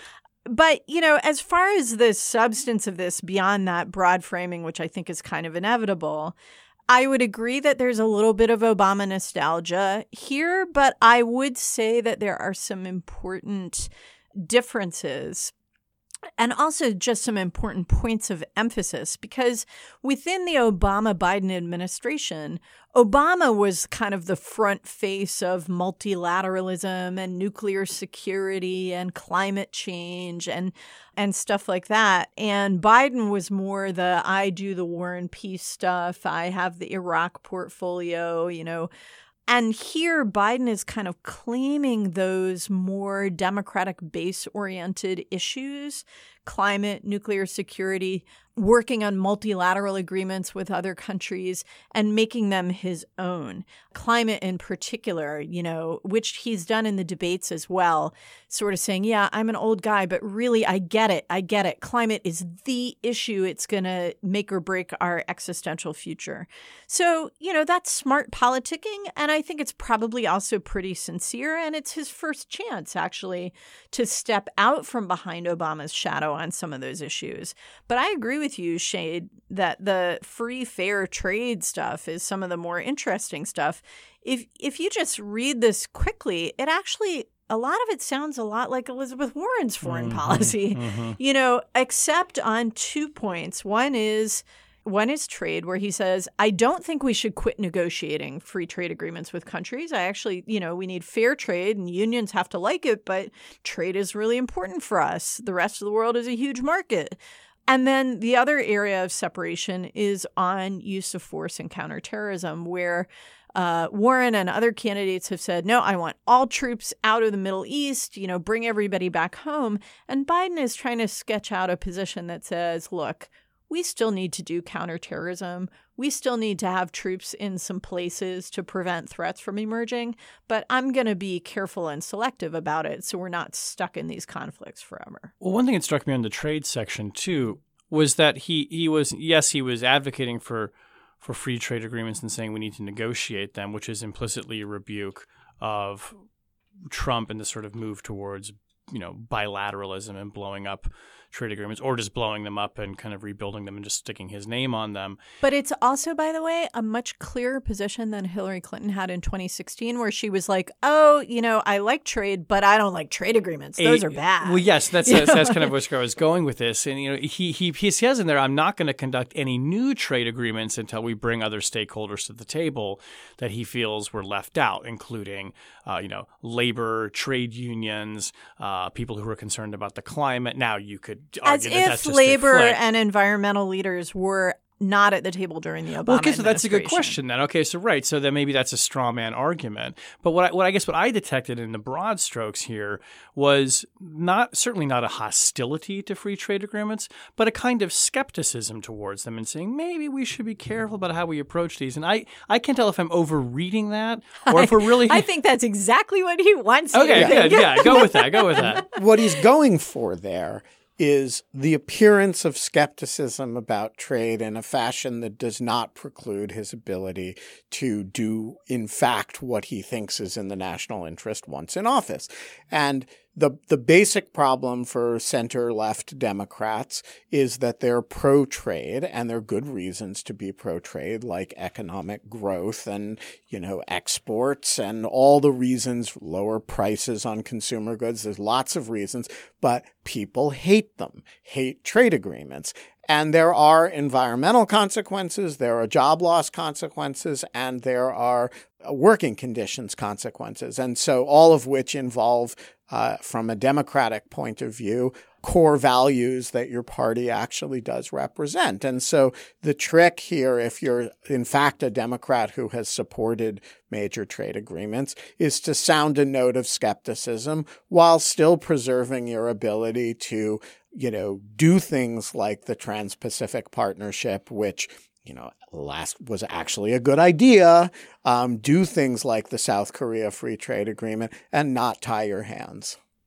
but, you know, as far as the substance of this, beyond that broad framing, which I think is kind of inevitable, I would agree that there's a little bit of Obama nostalgia here, but I would say that there are some important differences and also just some important points of emphasis, because within the Obama-Biden administration, Obama was kind of the front face of multilateralism and nuclear security and climate change and and stuff like that. And Biden was more the I do the war and peace stuff. I have the Iraq portfolio, you know. And here, Biden is kind of claiming those more Democratic base-oriented issues, climate, nuclear security, working on multilateral agreements with other countries and making them his own. Climate in particular, you know, which he's done in the debates as well, sort of saying, yeah, I'm an old guy, but really, I get it. I get it. Climate is the issue. It's going to make or break our existential future. So, you know, that's smart politicking. And I think it's probably also pretty sincere. And it's his first chance, actually, to step out from behind Obama's shadow on some of those issues. But I agree with you, Shade, that the free, fair trade stuff is some of the more interesting stuff. If if you just read this quickly, it actually, a lot of it sounds a lot like Elizabeth Warren's foreign mm-hmm, policy, mm-hmm. you know, except on two points. One is One is trade, where he says, I don't think we should quit negotiating free trade agreements with countries. I actually, you know, we need fair trade and unions have to like it, but trade is really important for us. The rest of the world is a huge market. And then the other area of separation is on use of force and counterterrorism, where uh, Warren and other candidates have said, no, I want all troops out of the Middle East, you know, bring everybody back home. And Biden is trying to sketch out a position that says, look, we still need to do counterterrorism. We still need to have troops in some places to prevent threats from emerging. But I'm going to be careful and selective about it so we're not stuck in these conflicts forever. Well, one thing that struck me on the trade section, too, was that he, he was, yes, he was advocating for, for free trade agreements and saying we need to negotiate them, which is implicitly a rebuke of Trump and the sort of move towards, you know, bilateralism and blowing up trade agreements, or just blowing them up and kind of rebuilding them and just sticking his name on them. But it's also, by the way, a much clearer position than Hillary Clinton had in twenty sixteen, where she was like, oh, you know, I like trade, but I don't like trade agreements. Those a, are bad. Well, yes, that's that's, that's kind of where I was going with this. And, you know, he, he, he says in there, I'm not going to conduct any new trade agreements until we bring other stakeholders to the table that he feels were left out, including, uh, you know, labor, trade unions, uh, people who are concerned about the climate. Now, you could As if that's labor and environmental leaders were not at the table during the Obama well, okay, so that's a good administration. question then. Okay, so right, so then maybe that's a straw man argument. But what I, what I guess what I detected in the broad strokes here was not certainly not a hostility to free trade agreements, but a kind of skepticism towards them and saying maybe we should be careful about how we approach these. And I, I can't tell if I'm overreading that or if we're really. I think that's exactly what he wants. Okay, to good. Yeah, go with that. Go with that. What he's going for there is the appearance of skepticism about trade in a fashion that does not preclude his ability to do, in fact, what he thinks is in the national interest once in office. And the the basic problem for center-left Democrats is that they're pro-trade, and there are good reasons to be pro-trade, like economic growth and, you know, exports and all the reasons, lower prices on consumer goods. There's lots of reasons, but people hate them, hate trade agreements. And there are environmental consequences, there are job loss consequences, and there are working conditions consequences. And so all of which involve, uh, from a Democratic point of view, core values that your party actually does represent. And so the trick here, if you're in fact a Democrat who has supported major trade agreements, is to sound a note of skepticism while still preserving your ability to, you know, do things like the Trans-Pacific Partnership, which, you know, last was actually a good idea, um, do things like the South Korea Free Trade Agreement, and not tie your hands.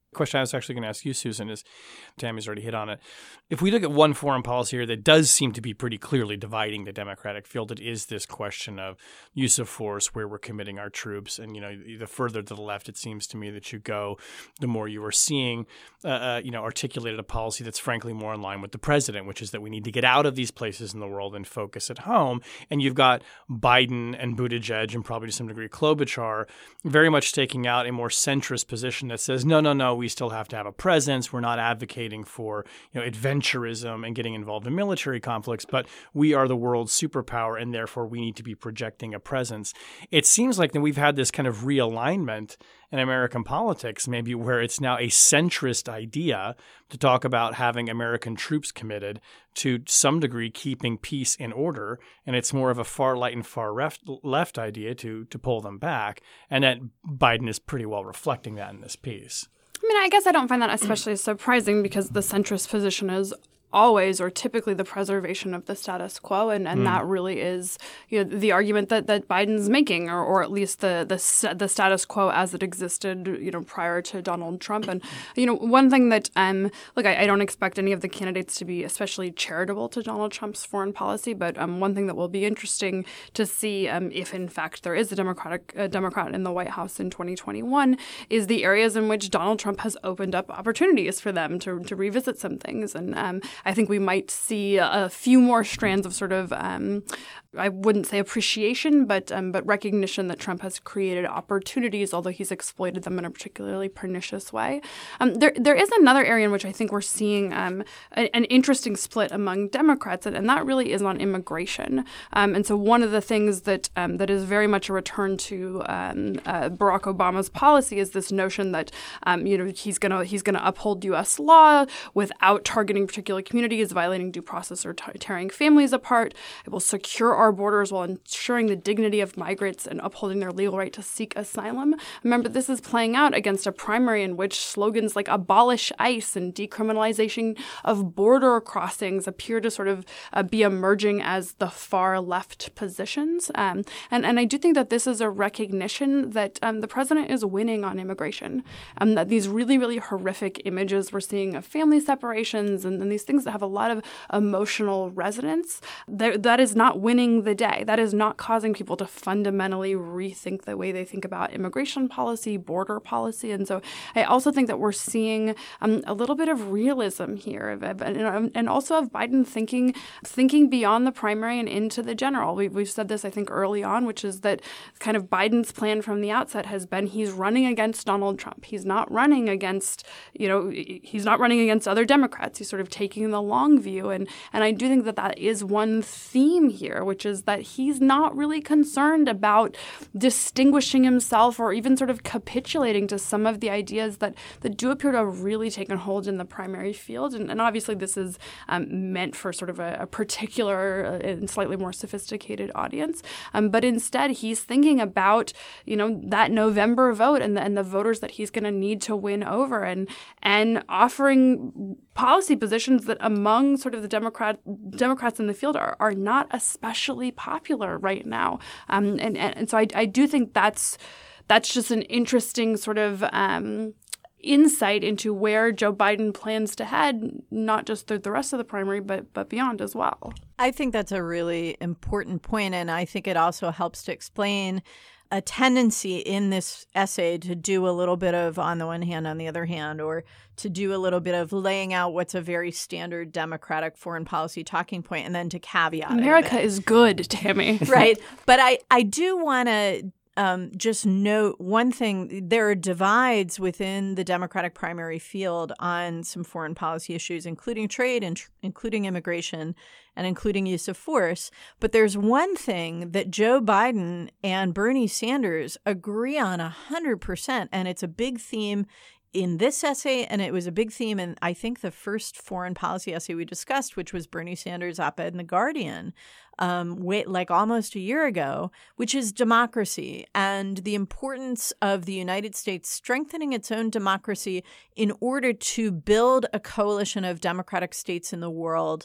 Question I was actually going to ask you, Susan, is Tammy's already hit on it. If we look at one foreign policy here that does seem to be pretty clearly dividing the Democratic field, it is this question of use of force, where we're committing our troops. And, you know, the further to the left it seems to me that you go, the more you are seeing, uh, uh, you know, articulated a policy that's frankly more in line with the president, which is that we need to get out of these places in the world and focus at home. And you've got Biden and Buttigieg and probably to some degree Klobuchar very much taking out a more centrist position that says, no, no, no, we still have to have a presence. We're not advocating for, you know, adventurism and getting involved in military conflicts, but we are the world's superpower, and therefore we need to be projecting a presence. It seems like that we've had this kind of realignment in American politics, maybe where it's now a centrist idea to talk about having American troops committed to some degree keeping peace in order, and it's more of a far right and far left, left idea to to pull them back, and that Biden is pretty well reflecting that in this piece. I mean, I guess I don't find that especially surprising because the centrist position is always or typically the preservation of the status quo. And, and mm. that really is, you know, the argument that, that Biden's making, or, or at least the, the the status quo as it existed, you know, prior to Donald Trump. And, you know, one thing that, um, look, I, I don't expect any of the candidates to be especially charitable to Donald Trump's foreign policy. But um, one thing that will be interesting to see um, if, in fact, there is a Democratic uh, Democrat in the White House in twenty twenty-one is the areas in which Donald Trump has opened up opportunities for them to, to revisit some things. And um, I think we might see a few more strands of sort of, um, I wouldn't say appreciation, but um, but recognition that Trump has created opportunities, although he's exploited them in a particularly pernicious way. Um, there there is another area in which I think we're seeing um, a, an interesting split among Democrats, and, and that really is on immigration. Um, and so one of the things that um, that is very much a return to um, uh, Barack Obama's policy is this notion that um, you know he's gonna he's gonna uphold U S law without targeting particular communities, violating due process, or t- tearing families apart. It will secure our borders while ensuring the dignity of migrants and upholding their legal right to seek asylum. Remember, this is playing out against a primary in which slogans like abolish ICE and decriminalization of border crossings appear to sort of uh, be emerging as the far left positions. Um, and, and I do think that this is a recognition that um, the president is winning on immigration, um, that these really, really horrific images we're seeing of family separations and, and these things that have a lot of emotional resonance, that, that is not winning the day. That is not causing people to fundamentally rethink the way they think about immigration policy, border policy. And so I also think that we're seeing um, a little bit of realism here, of, of, and, and also of Biden thinking thinking beyond the primary and into the general. We've, we've said this, I think, early on, which is that kind of Biden's plan from the outset has been he's running against Donald Trump. He's not running against, you know, he's not running against other Democrats. He's sort of taking the long view. And, and I do think that that is one theme here, which is that he's not really concerned about distinguishing himself or even sort of capitulating to some of the ideas that, that do appear to have really taken hold in the primary field. And, and obviously this is um, meant for sort of a, a particular uh, and slightly more sophisticated audience. Um, but instead, he's thinking about, you know, that November vote and the, and the voters that he's going to need to win over, and and offering policy positions that among sort of the Democrat Democrats in the field are, are not especially popular right now. Um, and, and, and so I, I do think that's that's just an interesting sort of um, insight into where Joe Biden plans to head, not just through the rest of the primary, but but beyond as well. I think that's a really important point, and I think it also helps to explain a tendency in this essay to do a little bit of on the one hand, on the other hand, or to do a little bit of laying out what's a very standard Democratic foreign policy talking point, and then to caveat America it. is good, Tammy. Right. But I, I do want to um, just note one thing. There are divides within the Democratic primary field on some foreign policy issues, including trade and tr- including immigration and including use of force. But there's one thing that Joe Biden and Bernie Sanders agree on one hundred percent, and it's a big theme in this essay, and it was a big theme in, I think, the first foreign policy essay we discussed, which was Bernie Sanders' op-ed in The Guardian, um, wait, like almost a year ago, which is democracy and the importance of the United States strengthening its own democracy in order to build a coalition of democratic states in the world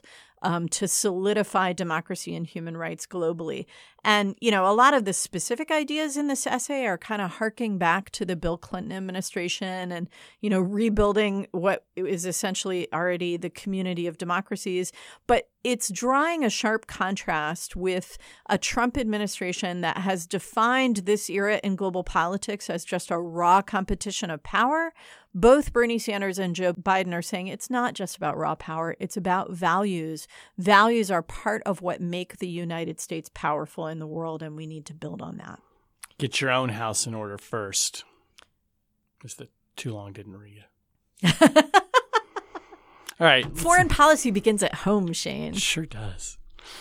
um, to solidify democracy and human rights globally. And, you know, a lot of the specific ideas in this essay are kind of harking back to the Bill Clinton administration and, you know, rebuilding what is essentially already the community of democracies. But it's drawing a sharp contrast with a Trump administration that has defined this era in global politics as just a raw competition of power. Both Bernie Sanders and Joe Biden are saying it's not just about raw power. It's about values. Values are part of what make the United States powerful in the world, and we need to build on that. Get your own house in order first. Because the too long didn't read. All right. Foreign policy begins at home, Shane. It sure does.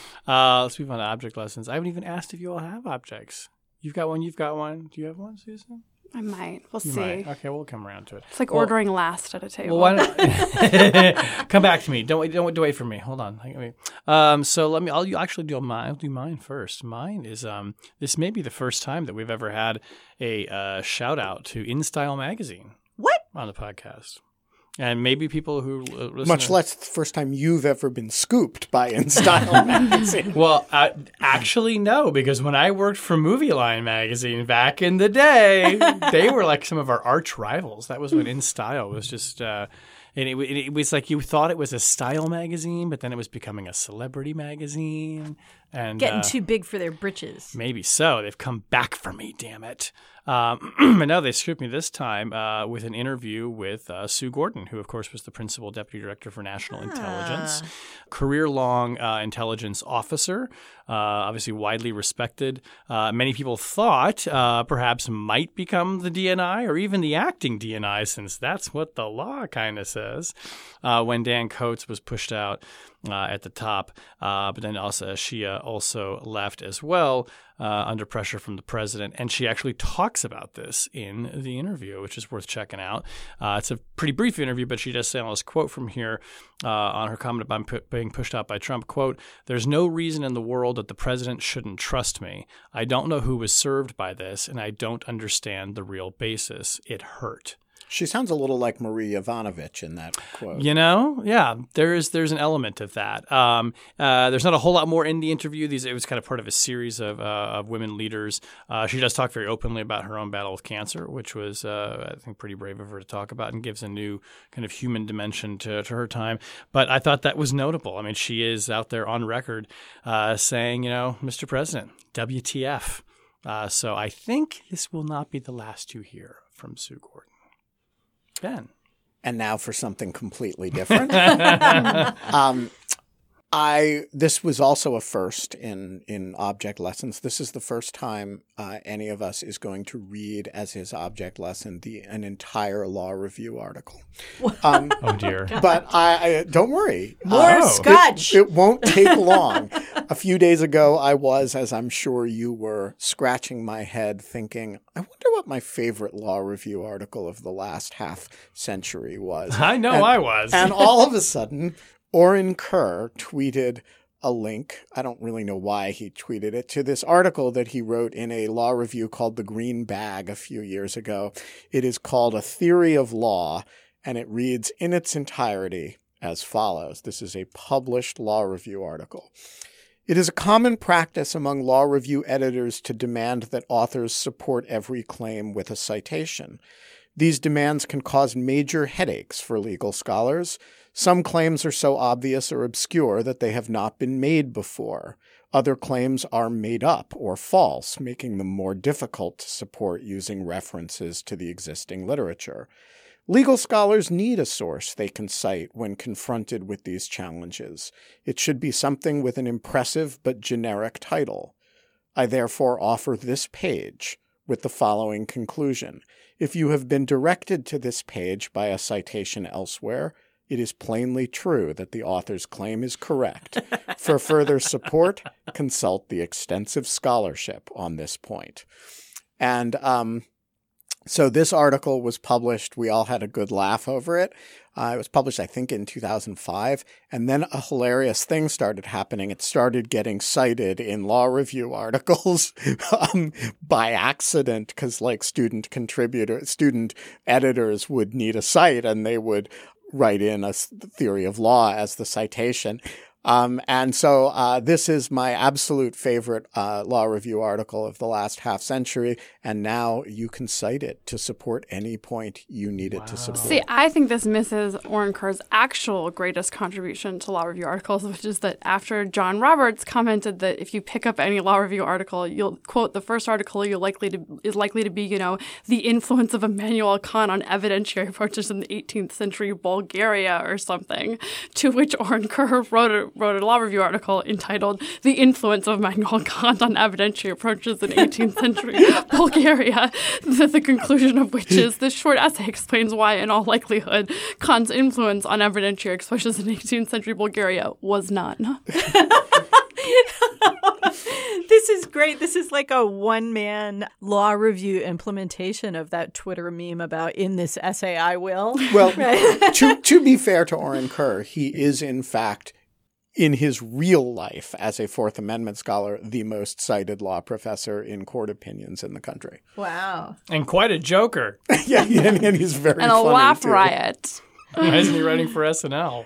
Uh, let's move on to object lessons. I haven't even asked if you all have objects. You've got one. You've got one. Do you have one, Susan? I might. We'll You see. might. Okay, we'll come around to it. It's like Well- ordering last at a table. Well, why don't come back to me? Don't wait. Don't wait, don't wait for me. Hold on. Wait. Um, so let me. I'll you actually do mine. I'll do mine first. Mine is um. This may be the first time that we've ever had a uh, shout out to InStyle magazine. What? On the podcast. And maybe people who uh, listen Much to, less the first time you've ever been scooped by InStyle magazine. Well, uh, actually, no, because when I worked for Movie Line magazine back in the day, they were like some of our arch rivals. That was when InStyle was just, uh, and it, it was like you thought it was a style magazine, but then it was becoming a celebrity magazine. And Getting uh, too big for their britches. Maybe so. They've come back for me, damn it. Um, and now they scooped me this time uh, with an interview with uh, Sue Gordon, who, of course, was the Principal Deputy Director for National Ah. Intelligence, career-long uh, intelligence officer, uh, obviously widely respected. Uh, many people thought uh, perhaps might become the D N I or even the acting D N I, since that's what the law kind of says, uh, when Dan Coates was pushed out uh, at the top. Uh, but then also she uh, also left as well uh, under pressure from the president. And she actually talks about this in the interview, which is worth checking out. Uh, it's a pretty brief interview, but she does say, I'll just quote from here uh, on her comment about pu- being pushed out by Trump, quote, "There's no reason in the world that the president shouldn't trust me. I don't know who was served by this, and I don't understand the real basis. It hurt." She sounds a little like Marie Yovanovitch in that quote. You know, yeah, there's there's an element of that. Um, uh, there's not a whole lot more in the interview. These it was kind of part of a series of uh, of women leaders. Uh, she does talk very openly about her own battle with cancer, which was uh, I think pretty brave of her to talk about, and gives a new kind of human dimension to, to her time. But I thought that was notable. I mean, she is out there on record uh, saying, you know, Mister President, W T F. Uh, so I think this will not be the last you hear from Sue Gordon. Ben. And now for something completely different. um, I this was also a first in in object lessons. This is the first time uh, any of us is going to read as his object lesson the an entire law review article. Um, Oh dear. but I, I don't worry. More Oh. scotch. It, it won't take long. A few days ago, I was, as I'm sure you were, scratching my head thinking, I wonder what my favorite law review article of the last half century was. I know And- I was. And all of a sudden, Oren Kerr tweeted a link. I don't really know why he tweeted it, to this article that he wrote in a law review called The Green Bag a few years ago. It is called A Theory of Law, and it reads in its entirety as follows. This is a published law review article. It is a common practice among law review editors to demand that authors support every claim with a citation. These demands can cause major headaches for legal scholars. Some claims are so obvious or obscure that they have not been made before. Other claims are made up or false, making them more difficult to support using references to the existing literature. Legal scholars need a source they can cite when confronted with these challenges. It should be something with an impressive but generic title. I therefore offer this page with the following conclusion. If you have been directed to this page by a citation elsewhere, it is plainly true that the author's claim is correct. For further support, consult the extensive scholarship on this point. And um, so this article was published. We all had a good laugh over it. Uh, it was published, I think, in two thousand five. And then a hilarious thing started happening. It started getting cited in law review articles um, by accident, because like student contributor, student editors would need a cite and they would write in a theory of law as the citation. Um, and so uh, this is my absolute favorite uh, law review article of the last half century. And now you can cite it to support any point you need it wow. to support. See, I think this misses Orin Kerr's actual greatest contribution to law review articles, which is that after John Roberts commented that if you pick up any law review article, you'll quote the first article you're likely to is likely to be, you know, the influence of Immanuel Kant on evidentiary approaches in the eighteenth century Bulgaria or something, to which Orin Kerr wrote a wrote a law review article entitled "The Influence of Immanuel Kant on Evidentiary Approaches in eighteenth Century Bulgaria," the, the conclusion of which is this short essay explains why, in all likelihood, Kant's influence on evidentiary approaches in eighteenth century Bulgaria was none. This is great. This is like a one-man law review implementation of that Twitter meme about "in this essay I will." Well, to, to be fair to Orin Kerr, he is in fact, in his real life as a Fourth Amendment scholar, the most cited law professor in court opinions in the country. Wow. And quite a joker. yeah, and, and he's very and funny, a laugh too. riot. Why isn't he writing for S N L?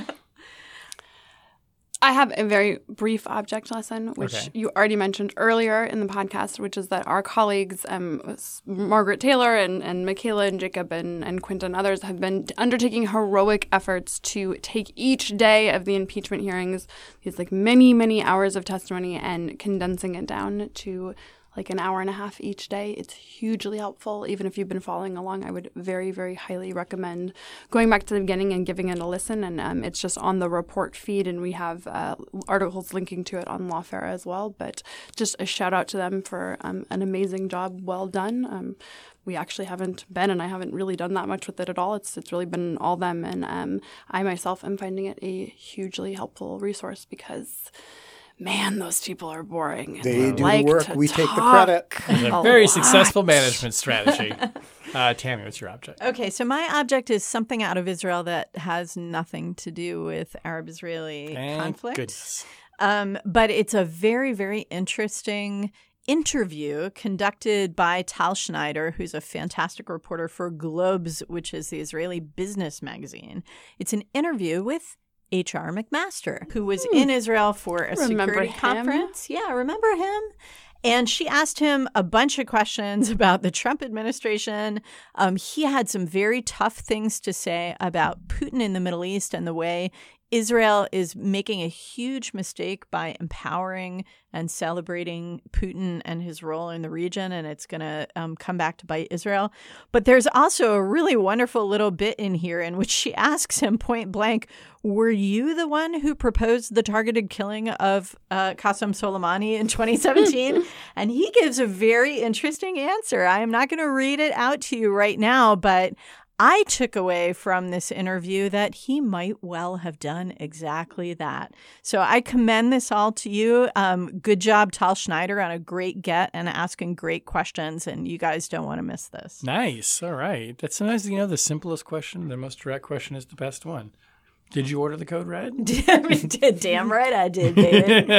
I have a very brief object lesson, which okay. you already mentioned earlier in the podcast, which is that our colleagues, um, Margaret Taylor and, and Michaela and Jacob and, and Quinta and others, have been undertaking heroic efforts to take each day of the impeachment hearings, these like many, many hours of testimony, and condensing it down to like an hour and a half each day. It's hugely helpful. Even if you've been following along, I would very, very highly recommend going back to the beginning and giving it a listen. And um, it's just on the report feed, and we have uh, articles linking to it on Lawfare as well. But just a shout out to them for um, an amazing job. Well done. Um, we actually haven't been, and I haven't really done that much with it at all. It's it's really been all them. And um, I myself am finding it a hugely helpful resource because man, those people are boring. They do like the work. We take the credit. It's a very successful management strategy. Uh, Tammy, what's your object? Okay, so my object is something out of Israel that has nothing to do with Arab-Israeli Thank conflict. Goodness. Um, but it's a very, very interesting interview conducted by Tal Schneider, who's a fantastic reporter for Globes, which is the Israeli business magazine. It's an interview with H R McMaster, who was in Israel for a Remember security him? conference. Yeah, remember him? And she asked him a bunch of questions about the Trump administration. Um, he had some very tough things to say about Putin in the Middle East and the way Israel is making a huge mistake by empowering and celebrating Putin and his role in the region, and it's going to um, come back to bite Israel. But there's also a really wonderful little bit in here in which she asks him point blank, were you the one who proposed the targeted killing of uh, Qasem Soleimani in twenty seventeen? And he gives a very interesting answer. I am not going to read it out to you right now, but I took away from this interview that he might well have done exactly that. So I commend this all to you. Um, good job, Tal Schneider, on a great get and asking great questions. And you guys don't want to miss this. Nice. All right. That's sometimes, you know, the simplest question, the most direct question is the best one. Did you order the code red? Damn right I did, baby. H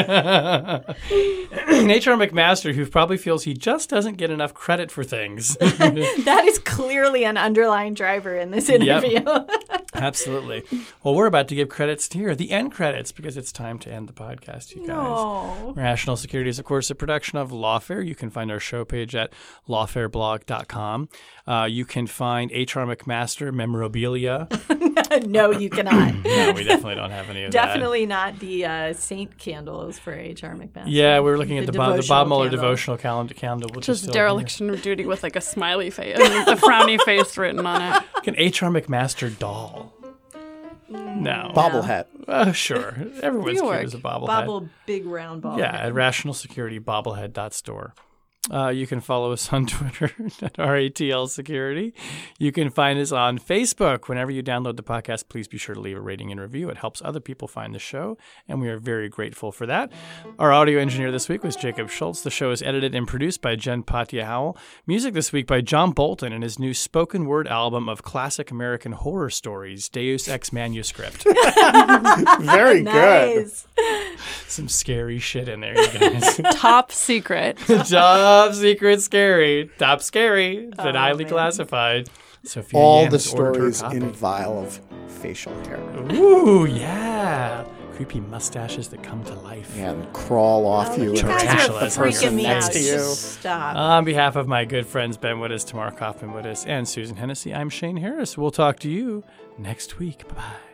R McMaster, who probably feels he just doesn't get enough credit for things. That is clearly an underlying driver in this interview. Yep. Absolutely. Well, we're about to give credits here, the end credits, because it's time to end the podcast, you guys. No. Rational Security is, of course, a production of Lawfare. You can find our show page at lawfare blog dot com. Uh, you can find H R McMaster memorabilia. No, you cannot. No, we definitely don't have any of Definitely that. Not the uh, saint candles for H R McMaster. Yeah, we were looking at the, the, Bob, the Bob Mueller candle. devotional calendar candle. Which Just is dereliction of duty with like a smiley face, a frowny face written on it. Like an H R McMaster doll. No. Bobblehead. Uh, sure. Everyone's You cute work. as a bobblehead. Bobble, big round ball. Yeah, at Rational Security bobblehead dot store. Uh, you can follow us on Twitter at R A T L Security. You can find us on Facebook. Whenever you download the podcast, please be sure to leave a rating and review. It helps other people find the show, and we are very grateful for that. Our audio engineer this week was Jacob Schultz. The show is edited and produced by Jen Patja Howell. Music this week by John Bolton and his new spoken word album of classic American horror stories, Deus Ex Manuscript. Very Nice. good. Some scary shit in there, you guys. Top secret. Top secret scary. Top scary. It's been Oh, highly man. classified. Sophia All Yan the has ordered her stories copy. in vial of facial hair. Ooh, yeah. creepy mustaches that come to life. Yeah, and crawl off Oh, you. you and guys attack are the freaking person me next out. to you. Just stop. On behalf of my good friends Ben Wittes, Tamara Kaufman Wittes, and Susan Hennessy, I'm Shane Harris. We'll talk to you next week. Bye-bye.